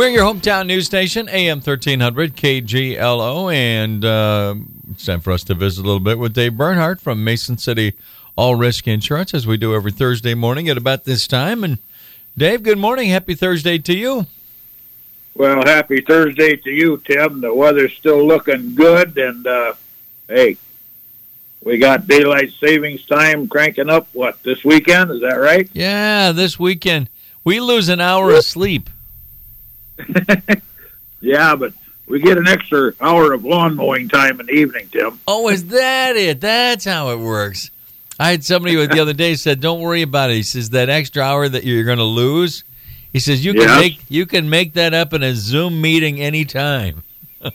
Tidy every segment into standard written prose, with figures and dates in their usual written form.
We're your hometown news station, AM 1300 KGLO, and it's time for us to visit a little bit with Dave Bernhardt from Mason City All Risk Insurance, as we do every Thursday morning at about this time. And Dave, good morning. Happy Thursday to you. Well, happy Thursday to you, Tim. The weather's still looking good, and hey, we got daylight savings time cranking up, this weekend? Is that right? Yeah, this weekend. We lose an hour of sleep. Yeah, but we get an extra hour of lawn mowing time in the evening, Tim. Oh, is that it? That's how it works. I had somebody the other day said, "Don't worry about it." He says that extra hour that you're going to lose. He says you can make that up in a Zoom meeting anytime.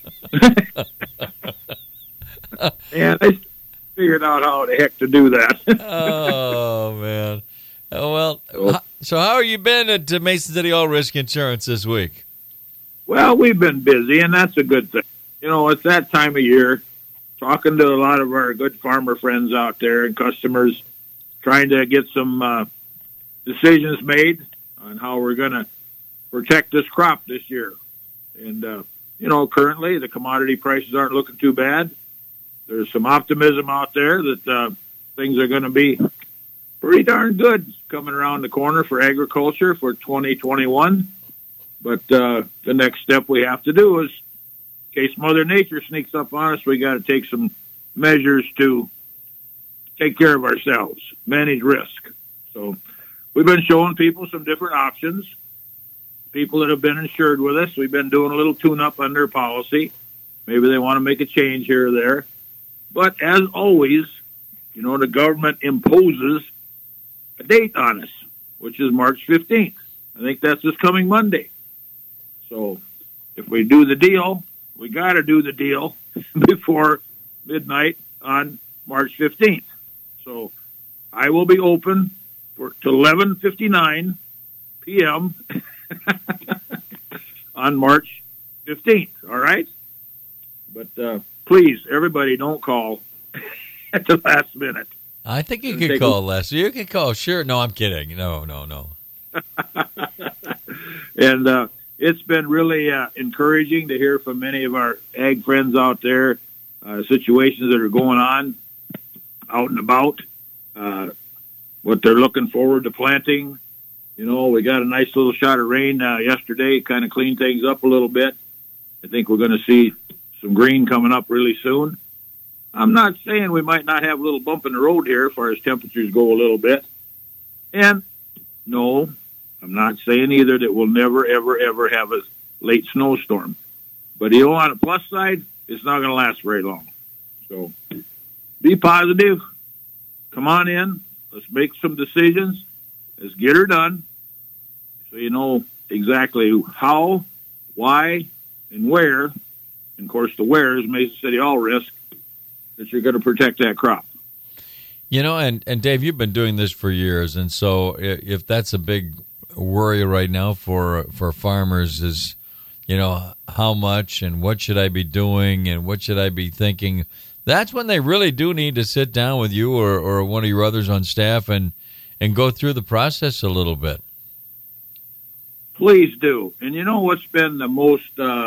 And I figured out how the heck to do that. Oh man. Oh, well, so how have you been at Mason City All Risk Insurance this week? Well, we've been busy, and that's a good thing. You know, it's that time of year, talking to a lot of our good farmer friends out there and customers, trying to get some decisions made on how we're going to protect this crop this year. And, you know, currently the commodity prices aren't looking too bad. There's some optimism out there that things are going to be pretty darn good coming around the corner for agriculture for 2021. But the next step we have to do is, in case Mother Nature sneaks up on us, we got to take some measures to take care of ourselves, manage risk. So we've been showing people some different options. People that have been insured with us, we've been doing a little tune-up on their policy. Maybe they want to make a change here or there. But as always, you know, the government imposes a date on us, which is March 15th. I think that's this coming Monday. So if we do the deal, we got to do the deal before midnight on March 15th. So I will be open to 11:59 p.m. on March 15th, all right? But please, everybody, don't call at the last minute. I think you could call less. You could call, sure. No, I'm kidding. No. And it's been really encouraging to hear from many of our ag friends out there, situations that are going on out and about, what they're looking forward to planting. You know, we got a nice little shot of rain yesterday, kind of cleaned things up a little bit. I think we're going to see some green coming up really soon. I'm not saying we might not have a little bump in the road here as far as temperatures go a little bit. And no, I'm not saying either that we'll never, ever, ever have a late snowstorm. But you know, on the plus side, it's not going to last very long. So be positive. Come on in. Let's make some decisions. Let's get her done so you know exactly how, why, and where. And, of course, the where is Mason City All Risk, that you're going to protect that crop. You know, and Dave, you've been doing this for years, and so if that's a big worry right now for farmers is, you know, how much and what should I be doing and what should I be thinking, that's when they really do need to sit down with you or one of your others on staff and go through the process a little bit. Please do. And you know what's been the most,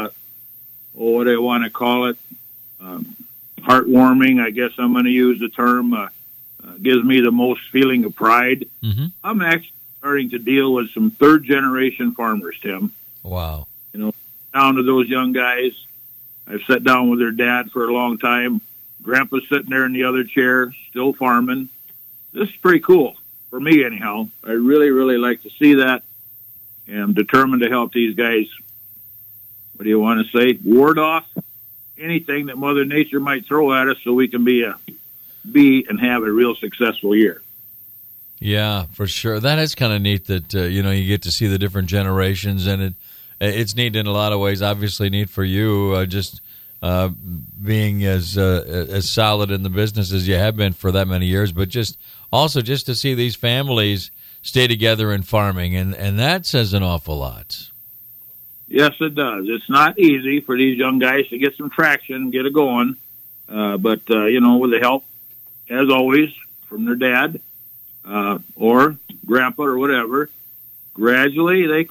what do I want to call it, heartwarming, I guess I'm going to use the term, gives me the most feeling of pride. Mm-hmm. I'm actually starting to deal with some third-generation farmers, Tim. Wow. You know, down to those young guys. I've sat down with their dad for a long time. Grandpa's sitting there in the other chair, still farming. This is pretty cool, for me anyhow. I really, really like to see that. And I'm determined to help these guys, what do you want to say, ward off anything that Mother Nature might throw at us so we can be and have a real successful year. Yeah, for sure. That is kind of neat that, you know, you get to see the different generations, and it's neat in a lot of ways. Obviously neat for you, just being as solid in the business as you have been for that many years, but just to see these families stay together in farming, and that says an awful lot. Yes, it does. It's not easy for these young guys to get some traction, get it going, but, you know, with the help, as always, from their dad or grandpa or whatever, gradually they can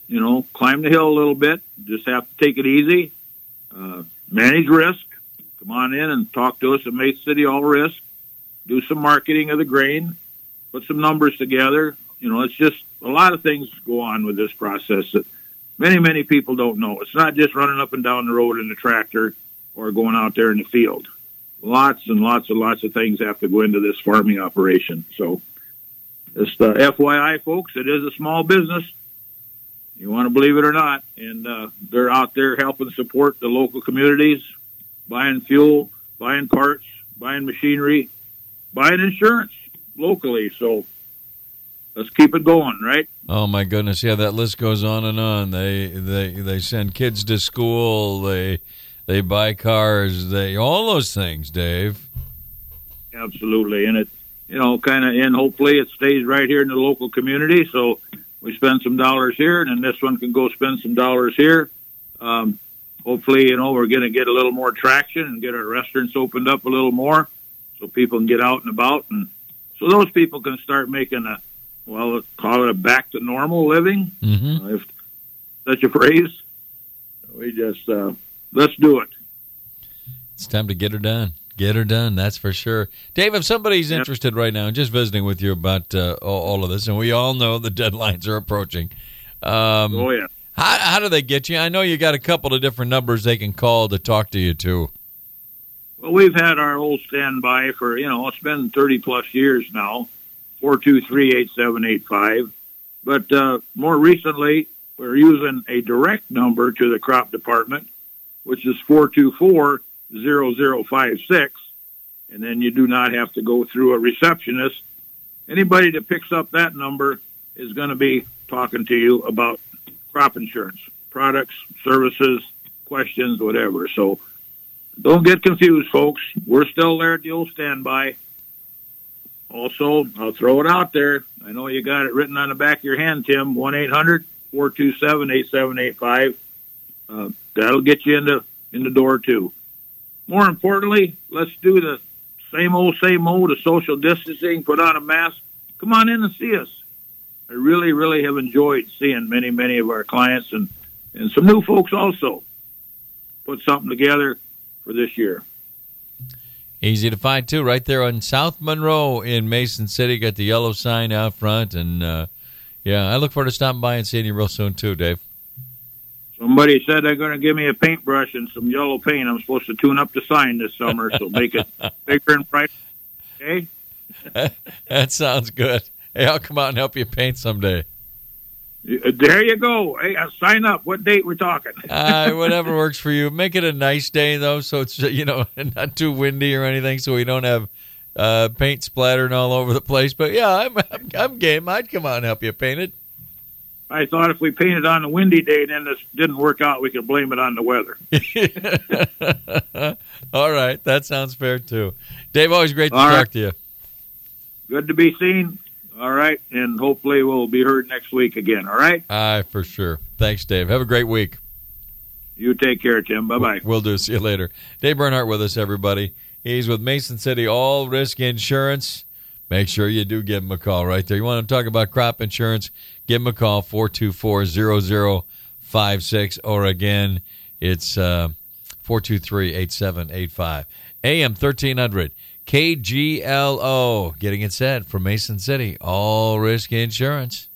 climb the hill a little bit. Just have to take it easy, manage risk. Come on in and talk to us at Mason City All Risk. Do some marketing of the grain. Put some numbers together. It's just a lot of things go on with this process that many, many people don't know. It's not just running up and down the road in the tractor or going out there in the field. Lots and lots of things have to go into this farming operation. So just FYI, folks, it is a small business. You want to believe it or not. And they're out there helping support the local communities, buying fuel, buying parts, buying machinery, buying insurance locally. So let's keep it going, right? Oh my goodness, yeah, that list goes on and on. They send kids to school, they buy cars, all those things, Dave. Absolutely. And it hopefully it stays right here in the local community. So we spend some dollars here, and then this one can go spend some dollars here. Hopefully, we're going to get a little more traction and get our restaurants opened up a little more so people can get out and about. And so those people can start making let's call it a back to normal living, if such a phrase. We just, let's do it. It's time to get her done. Get her done, that's for sure. Dave, if somebody's interested right now and just visiting with you about all of this, and we all know the deadlines are approaching. Oh, yeah. How do they get you? I know you got a couple of different numbers they can call to talk to you, too. Well, we've had our old standby for, it's been 30-plus years now, 423-8785. But more recently, we're using a direct number to the crop department, which is 424-0056. And then you do not have to go through a receptionist. Anybody that picks up that number is going to be talking to you about crop insurance, products, services, questions, whatever. So don't get confused, folks. We're still there at the old standby. Also, I'll throw it out there. I know you got it written on the back of your hand, Tim, 1-800-427-8785. That'll get you in the door, too. More importantly, let's do the same old, the social distancing, put on a mask. Come on in and see us. I really, really have enjoyed seeing many, many of our clients and some new folks also put something together for this year. Easy to find, too, right there on South Monroe in Mason City. Got the yellow sign out front. And, I look forward to stopping by and seeing you real soon, too, Dave. Somebody said they're going to give me a paintbrush and some yellow paint. I'm supposed to tune up the sign this summer, so make it bigger and brighter. Okay? That sounds good. Hey, I'll come out and help you paint someday. There you go. Hey, sign up. What date we're talking? Whatever works for you. Make it a nice day, though, so it's not too windy or anything, so we don't have paint splattering all over the place. But, yeah, I'm game. I'd come out and help you paint it. I thought if we painted on a windy day and then this didn't work out, we could blame it on the weather. All right. That sounds fair, too. Dave, always great to talk to you. Good to be seen. All right. And hopefully we'll be heard next week again. All right? For sure. Thanks, Dave. Have a great week. You take care, Tim. Bye-bye. Will do. See you later. Dave Bernhardt with us, everybody. He's with Mason City All Risk Insurance. Make sure you do give him a call right there. You want to talk about crop insurance, give him a call, 424-0056. Or again, it's 423-8785. AM 1300. KGLO, getting it set from Mason City, All Risk Insurance.